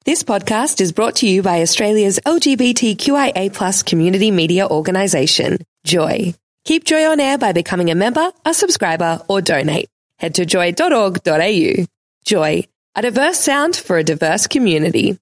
This podcast is brought to you by Australia's LGBTQIA+ community media organisation, Joy. Keep Joy on air by becoming a member, a subscriber, or donate. Head to joy.org.au. Joy, a diverse sound for a diverse community.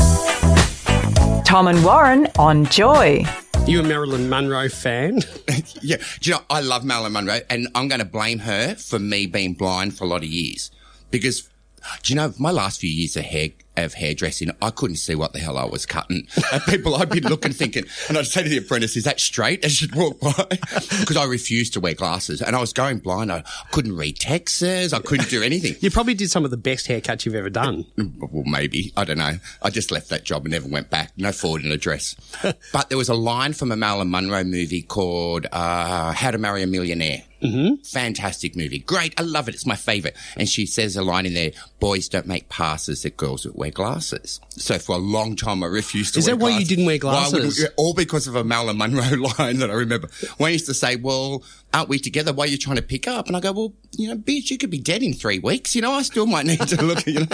Tom and Warren on Joy. You a Marilyn Monroe fan? Yeah. Do you know, I love Marilyn Monroe, and I'm going to blame her for me being blind for a lot of years. Because, do you know, my last few years of hairdressing, I couldn't see what the hell I was cutting. And people, I'd be looking, thinking, and I'd say to the apprentice, is that straight? As she'd walk by. Because I refused to wear glasses. And I was going blind. I couldn't read texts. I couldn't do anything. You probably did some of the best haircuts you've ever done. Well, maybe. I don't know. I just left that job and never went back. No forwarding address. But there was a line from a Marilyn Monroe movie called How to Marry a Millionaire. Mm-hmm. Fantastic movie. Great. I love it. It's my favourite. And she says a line in there, boys don't make passes at girls that wear glasses. So for a long time, I refused to wear glasses. Is that why you didn't wear glasses? All because of a Marilyn Monroe line that I remember. When I used to say, well, aren't we together? Why are you trying to pick up? And I go, well, you know, bitch, you could be dead in 3 weeks. You know, I still might need to look, you know.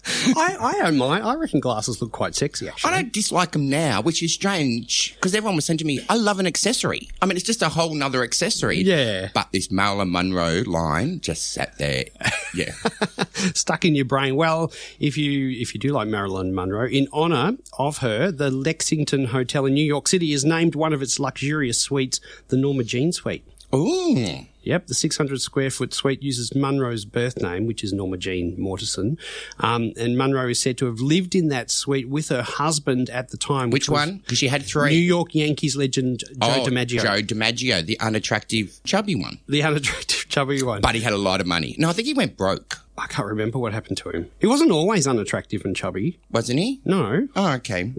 I don't mind. I reckon glasses look quite sexy, actually. I don't dislike them now, which is strange, because everyone was saying to me, I love an accessory. I mean, it's just a whole nother accessory. Yeah. But this Marilyn Monroe line just sat there. Yeah. Stuck in your brain. Well, if you do like Marilyn Monroe, in honour of her, the Lexington Hotel in New York City has named one of its luxurious suites the Norma Jean Suite. Ooh. Yep, the 600-square-foot suite uses Monroe's birth name, which is Norma Jean Mortensen. And Monroe is said to have lived in that suite with her husband at the time. Which one? Because she had three. New York Yankees legend Joe DiMaggio. Joe DiMaggio, the unattractive, chubby one. The unattractive, chubby one. But he had a lot of money. No, I think he went broke. I can't remember what happened to him. He wasn't always unattractive and chubby. Wasn't he? No. Oh, okay.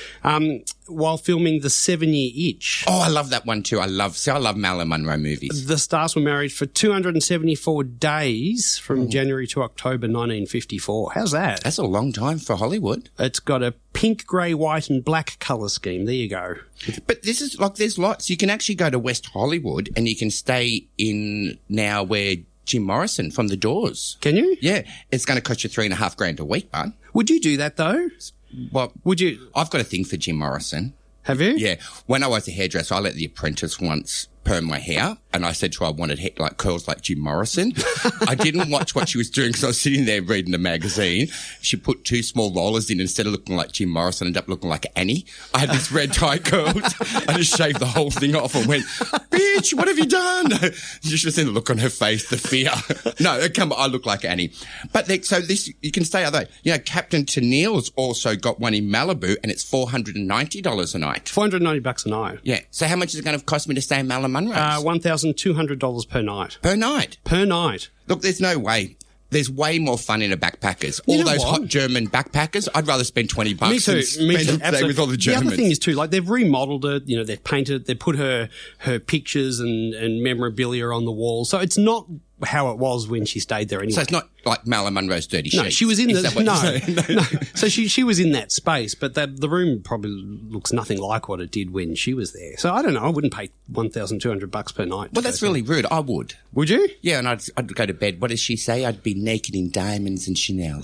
While filming The 7-Year Itch. Oh, I love that one too. I love Marilyn Monroe movies. The stars were married for 274 days from January to October 1954. How's that? That's a long time for Hollywood. It's got a pink, grey, white and black colour scheme. There you go. But this is like, there's lots. You can actually go to West Hollywood and you can stay in now where Jim Morrison from The Doors. Can you? Yeah. It's going to cost you $3,500 a week, bud. Would you do that though? Well, would you? I've got a thing for Jim Morrison. Have you? Yeah. When I was a hairdresser, I let The Apprentice once perm my hair, and I said to her I wanted like curls like Jim Morrison. I didn't watch what she was doing because I was sitting there reading the magazine. She put 2 small rollers in instead of looking like Jim Morrison, ended up looking like Annie. I had this red tie curls. I just shaved the whole thing off and went, bitch, what have you done? You should have seen the look on her face, the fear. No, come on, I look like Annie. But so this, you can stay out there. You know, Captain Tennille's also got one in Malibu and it's $490 a night. $490 a night. Yeah. So how much is it going to cost me to stay in Malibu? $1,200 per night. Per night? Per night. Look, there's no way. There's way more fun in a backpackers. All those hot German backpackers, I'd rather spend $20 Me too. Stay with all the Germans. The other thing is too, like they've remodeled it, you know, they've painted it, they've put her pictures and memorabilia on the wall. So it's not how it was when she stayed there anyway. So it's not like Marilyn Monroe's Dirty Sheets. No, she was in no. So she was in that space, but the room probably looks nothing like what it did when she was there. So I don't know. I wouldn't pay $1,200 per night. Well, that's really rude. I would. Would you? Yeah, and I'd go to bed. What does she say? I'd be naked in diamonds and Chanel.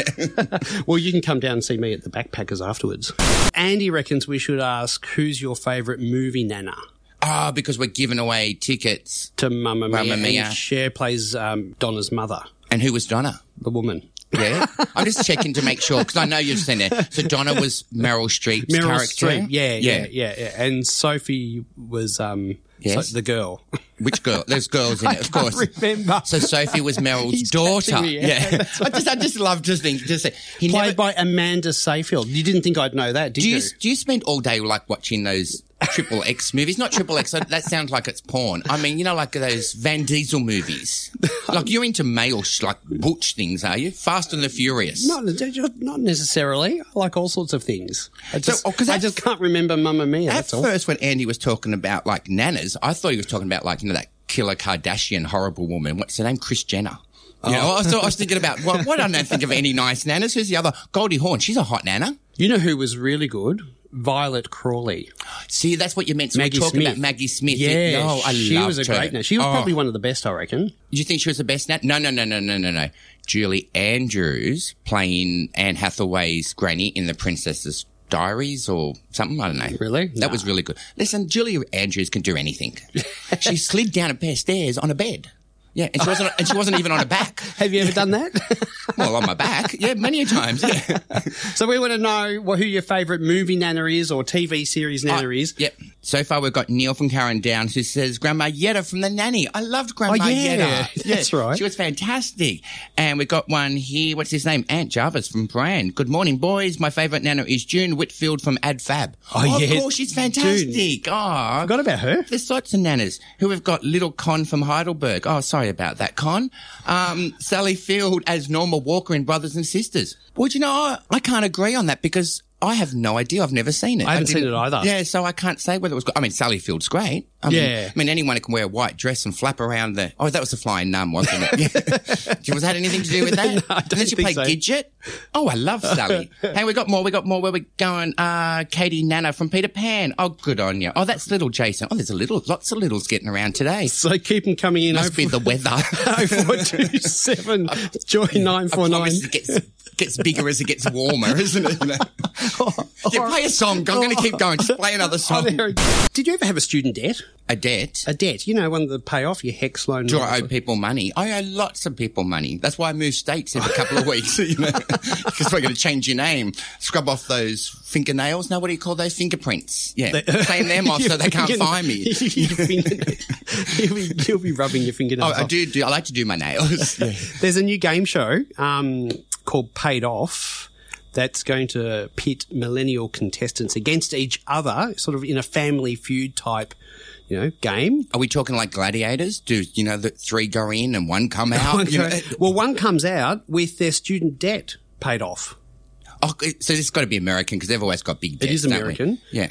Well, you can come down and see me at the Backpackers afterwards. Andy reckons we should ask who's your favourite movie nana. Because we're giving away tickets to Mamma Mia. And Cher plays Donna's mother. And who was Donna? The woman. Yeah. I'm just checking to make sure, because I know you've seen it. So Donna was Meryl Streep's character. Streep. Yeah. And Sophie was the girl. Which girl? There's girls in it, of course. I remember. So Sophie was Meryl's daughter. Me, yeah. I just love played by Amanda Seyfried. You didn't think I'd know that, did you? Do you spend all day like watching those Triple X movies? Not Triple X. That sounds like it's porn. I mean, you know, like those Van Diesel movies. Like you're into male, like butch things, are you? Fast and the Furious. Not necessarily. I like all sorts of things. I just can't remember Mamma Mia. At first, when Andy was talking about like nanas, I thought he was talking about like, you know, that killer Kardashian horrible woman. What's her name? Kris Jenner. You know, I was thinking about, what I don't think of any nice nanas. Who's the other? Goldie Hawn. She's a hot nana. You know who was really good? Violet Crawley. See, that's what you meant. So we're talking about Maggie Smith. Yeah, she was a great nana. She was probably one of the best, I reckon. Do you think she was the best nana? No. Julie Andrews playing Anne Hathaway's granny in The Princess's Diaries or something. I don't know. Really? That was really good. Listen, Julie Andrews can do anything. She slid down a pair of stairs on a bed. Yeah, and she wasn't even on her back. Have you ever done that? Well, on my back. Yeah, many a times. Yeah. So we want to know who your favourite movie nana is or TV series nana is. Yep. So far we've got Neil from Karen Downs who says Grandma Yetta from The Nanny. I loved Grandma Yetta. That's right. She was fantastic. And we've got one here, what's his name? Aunt Jarvis from Brand. Good morning, boys. My favourite nana is June Whitfield from Ad Fab. Oh, yeah. Of course, she's fantastic. June. Oh, Forgot about her. There's lots of nanas. Who we've got Little Con from Heidelberg. Oh, sorry about that, Con. Sally Field as Norma Walker in Brothers and Sisters. Well, you know, I can't agree on that because I have no idea. I've never seen it. I haven't seen it either. Yeah, so I can't say whether it was good. I mean, Sally Field's great. I mean, anyone who can wear a white dress and flap around the... Oh, that was the Flying Nun, wasn't it? Yeah. Was that anything to do with that? No, I don't And then she think played so. Gidget. Oh, I love Sally. Hey, we got more. Where we going? Katie Nana from Peter Pan. Oh, good on you. Oh, that's little Jason. Oh, there's lots of littles getting around today. So keep them coming in. Must be the weather. 0427 Joy 949. It gets bigger as it gets warmer, isn't it? You know? Yeah, play a song. I'm going to keep going. Just play another song. Did you ever have a student debt? A debt? A debt, you know, one that pay off your HECS loan. Do I owe people money? I owe lots of people money. That's why I move states every couple of weeks, you know, because we're going to change your name. Scrub off those fingernails. No, what do you call those? Fingerprints. Yeah. Clean them off so they can't find me. You'll be rubbing your fingernails Oh, I off. do. I like to do my nails. Yeah. There's a new game show called Paid Off that's going to pit millennial contestants against each other, sort of in a family feud type, you know, game. Are we talking like gladiators? Do, you know, the 3 go in and 1 come out? You know? Well, one comes out with their student debt paid off. Oh, so it's got to be American because they've always got big debts. It is American. Yeah.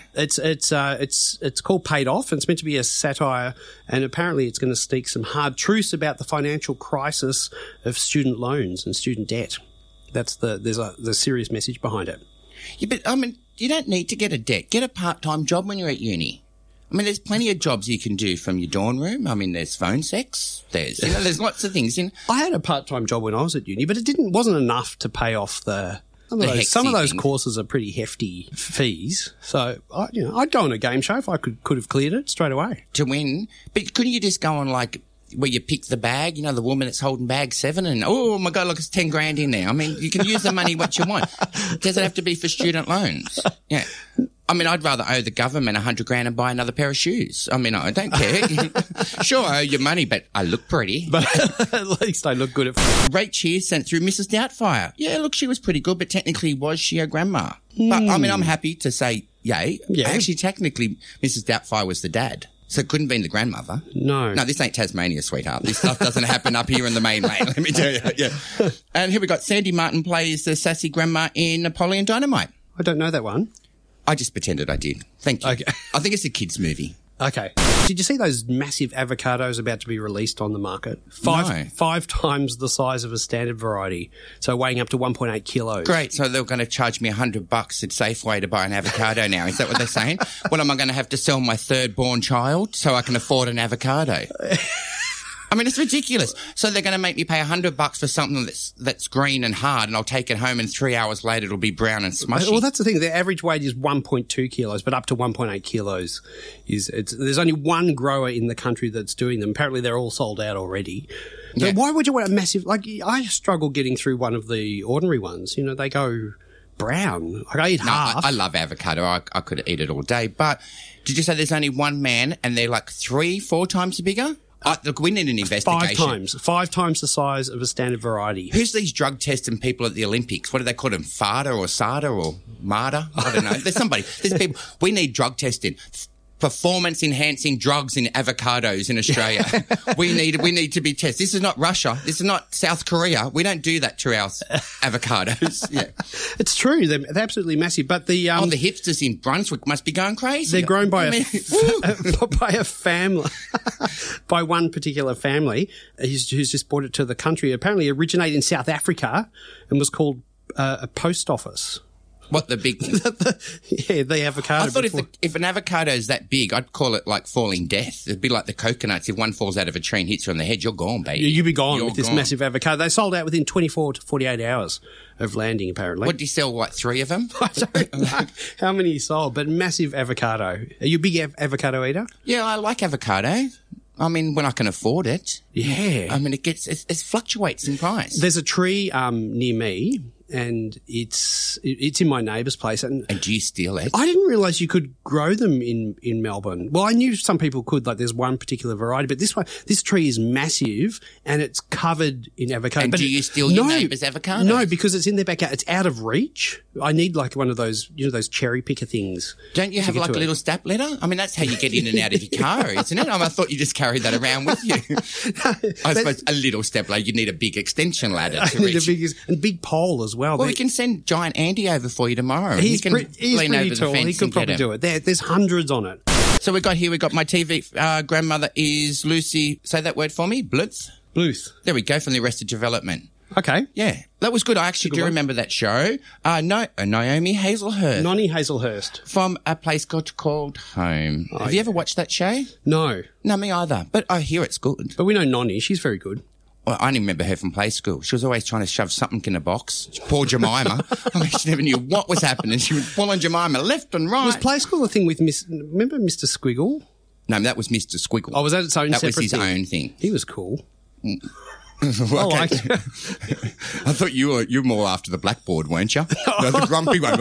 It's called Paid Off, and it's meant to be a satire, and apparently it's going to speak some hard truths about the financial crisis of student loans and student debt. There's a serious message behind it. Yeah, but I mean, you don't need to get a debt. Get a part-time job when you're at uni. I mean, there's plenty of jobs you can do from your dorm room. I mean, there's phone sex. There's lots of things. I had a part-time job when I was at uni, but it wasn't enough to pay off some of those courses are pretty hefty fees. So, I'd go on a game show if I could have cleared it straight away. To win. But couldn't you just go on like where you pick the bag, you know, the woman that's holding bag 7 and, oh my God, look, it's 10 grand in there. I mean, you can use the money what you want. Does it have to be for student loans? Yeah. I mean, I'd rather owe the government 100 grand and buy another pair of shoes. I mean, I don't care. Sure, I owe you money, but I look pretty. But at least I look good at... Rach here sent through Mrs. Doubtfire. Yeah, look, she was pretty good, but technically was she a grandma? But, I mean, I'm happy to say yay. Yeah. Actually, technically, Mrs. Doubtfire was the dad. So it couldn't have been the grandmother. No. No, this ain't Tasmania, sweetheart. This stuff doesn't happen up here in the mainland, let me tell you. Yeah. And here we got Sandy Martin plays the sassy grandma in Napoleon Dynamite. I don't know that one. I just pretended I did. Thank you. Okay. I think it's a kids' movie. Okay. Did you see those massive avocados about to be released on the market? No. 5 times the size of a standard variety, so weighing up to 1.8 kilos. Great. So they're going to charge me $100 at Safeway to buy an avocado now. Is that what they're saying? Well, am I going to have to sell my 3rd born child so I can afford an avocado? I mean, it's ridiculous. So they're going to make me pay $100 for something that's green and hard, and I'll take it home, and 3 hours later it'll be brown and smushy. Well, that's the thing. The average weight is 1.2 kilos, but up to 1.8 kilos there's only one grower in the country that's doing them. Apparently, they're all sold out already. Yeah. But why would you want a massive? Like, I struggle getting through one of the ordinary ones. You know, they go brown. Like, I eat half. I love avocado. I could eat it all day. But did you say there's only one man, and they're like 3-4 times bigger? Look, we need an investigation. 5 times the size of a standard variety. Who's these drug testing people at the Olympics? What do they call them? FADA or SADA or MARTA? I don't know. There's people. We need drug testing. Performance-enhancing drugs in avocados in Australia. We need to be tested. This is not Russia. This is not South Korea. We don't do that to our avocados. Yeah. It's true. They're absolutely massive. But the hipsters in Brunswick must be going crazy. They're grown by a family, by one particular family who's just brought it to the country. Apparently, it originated in South Africa and was called a post office. What, the big... the avocado. I thought if an avocado is that big, I'd call it like falling death. It'd be like the coconuts. If one falls out of a tree and hits you on the head, you're gone, baby. You'd be gone with this massive avocado. They sold out within 24 to 48 hours of landing, apparently. What, did you sell, like 3 of them? I don't know how many you sold, but massive avocado. Are you a big avocado eater? Yeah, I like avocado. I mean, when I can afford it. Yeah. I mean, it fluctuates in price. There's a tree near me, and it's in my neighbour's place. And do you steal it? I didn't realise you could grow them in Melbourne. Well, I knew some people could, like there's one particular variety, but this tree is massive and it's covered in avocado. And but do you steal your neighbour's avocado? No, because it's in their backyard. It's out of reach. I need like one of those, those cherry picker things. Don't you have like a little step ladder? I mean, that's how you get in and out of your car, isn't it? I thought you just carried that around with you. I suppose a little step ladder. You need a big extension ladder to reach. And big pole as well. Well, we can send Giant Andy over for you tomorrow. He's can pretty lean over tall. the fence. He could probably do it. There's hundreds on it. So we got my TV grandmother is Lucy. Say that word for me. Bluth. There we go, from the Arrested Development. Okay. Yeah, that was good. I actually do remember that show. Naomi Hazelhurst. Nonnie Hazelhurst. From a place called Home. Have you ever watched that show? No. No, me either. But I hear it's good. But we know Nonnie. She's very good. Well, I only remember her from play school. She was always trying to shove something in a box. Poor Jemima. I mean, she never knew what was happening. She would pull on Jemima left and right. Was play school a thing with remember Mr. Squiggle? No, that was Mr. Squiggle. Oh, was that its own separate thing? That was his own thing. He was cool. Well, I liked it. I thought you were more after the blackboard, weren't you? The grumpy one.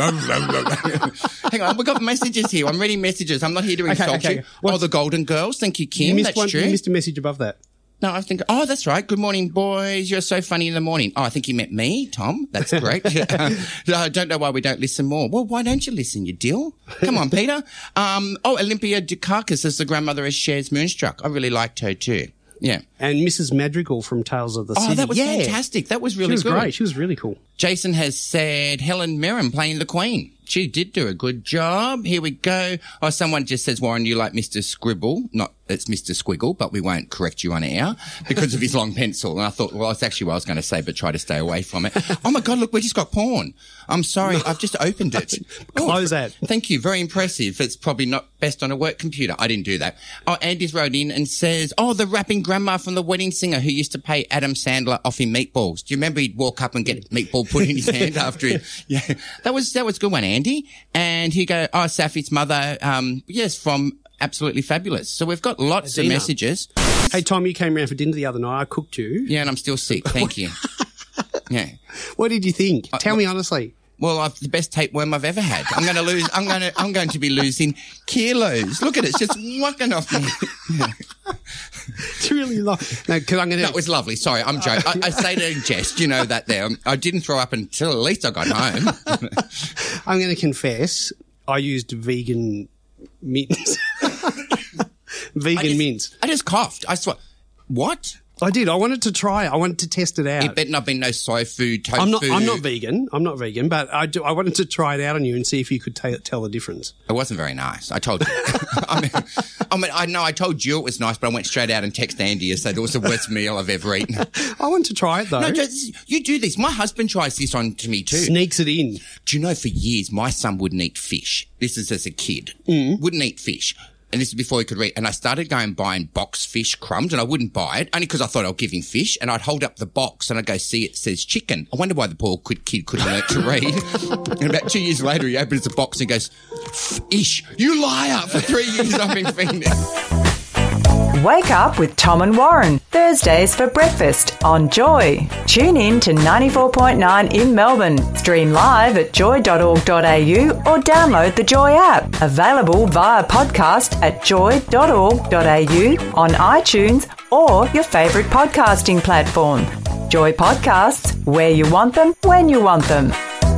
Hang on, we've got messages here. I'm reading messages. I'm not here to insult you. Oh, the Golden Girls. Thank you, Kim. That's true. You missed a message above that. No, I think, that's right. Good morning, boys. You're so funny in the morning. Oh, I think you meant me, Tom. That's great. I don't know why we don't listen more. Well, why don't you listen, you dill? Come on, Peter. Olympia Dukakis as the grandmother of Cher's Moonstruck. I really liked her too. Yeah. And Mrs. Madrigal from Tales of the City. Oh, that was fantastic. That was really good. She was great. She was really cool. Jason has said Helen Mirren playing the Queen. She did do a good job. Here we go. Oh, someone just says, Warren, you like Mr. Scribble. It's Mr. Squiggle, but we won't correct you on air because of his long pencil. And I thought, well, that's actually what I was going to say, but try to stay away from it. Oh my God, look, we just got porn. I'm sorry. I've just opened it. Close that. Thank you. Very impressive. It's probably not best on a work computer. I didn't do that. Oh, Andy's wrote in and says, the rapping grandma from The Wedding Singer who used to pay Adam Sandler off in meatballs. Do you remember he'd walk up and get a meatball put in his hand after he, yeah, that was a good one, Andy. And he go, Safi's mother, yes, from Absolutely Fabulous. So we've got lots of messages. Hey, Tom, you came around for dinner the other night. I cooked you. Yeah, and I'm still sick. Thank you. Yeah. What did you think? Tell me honestly. Well, I've the best tapeworm I've ever had. I'm going to be losing kilos. Look at it. It's just whacking off me. It's really long. No, because I'm going to. That was lovely. Sorry, I'm joking. I say it in jest. You know that there. I didn't throw up until at least I got home. I'm going to confess. I used vegan mints. Mints. I just coughed. I swear. What? I did. I wanted to try it. I wanted to test it out. It better not be no soy food, tofu food. I'm not vegan, but I wanted to try it out on you and see if you could tell the difference. It wasn't very nice. I told you. I told you it was nice, but I went straight out and texted Andy and said it was the worst meal I've ever eaten. I want to try it though. No, you do this. My husband tries this on to me too. Sneaks it in. Do you know for years my son wouldn't eat fish. This is as a kid. Wouldn't eat fish. And this is before he could read. And I started going buying box fish crumbs, and I wouldn't buy it, only because I thought I'll give him fish. And I'd hold up the box and I'd go, see, it says chicken. I wonder why the poor kid couldn't learn to read. And about 2 years later, he opens the box and goes, "Ish, you liar! For 3 years I've been feeding it." Wake up with Tom and Warren, Thursdays for breakfast on Joy. Tune in to 94.9 in Melbourne. Stream live at joy.org.au or download the Joy app. Available via podcast at joy.org.au, on iTunes or your favourite podcasting platform. Joy Podcasts, where you want them, when you want them.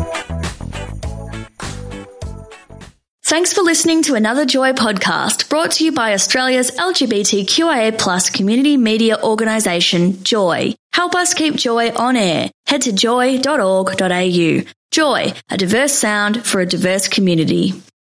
Thanks for listening to another Joy podcast brought to you by Australia's LGBTQIA+ community media organisation, Joy. Help us keep Joy on air. Head to joy.org.au. Joy, a diverse sound for a diverse community.